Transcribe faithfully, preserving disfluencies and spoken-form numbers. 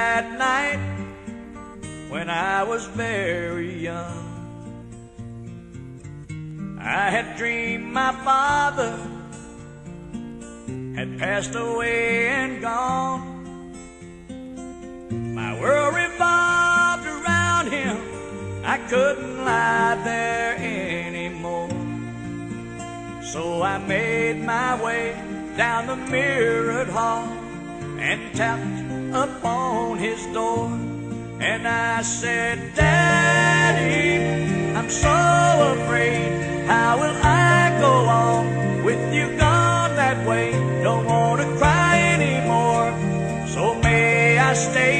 that night when I was very young. I had dreamed my father had passed away and gone. My world revolved around him, I couldn't lie there anymore. So I made my way down the mirrored hall and tapped upon his door. And I said, Daddy, I'm so afraid, how will I go on with you gone that way? Don't want to cry anymore, so may I stay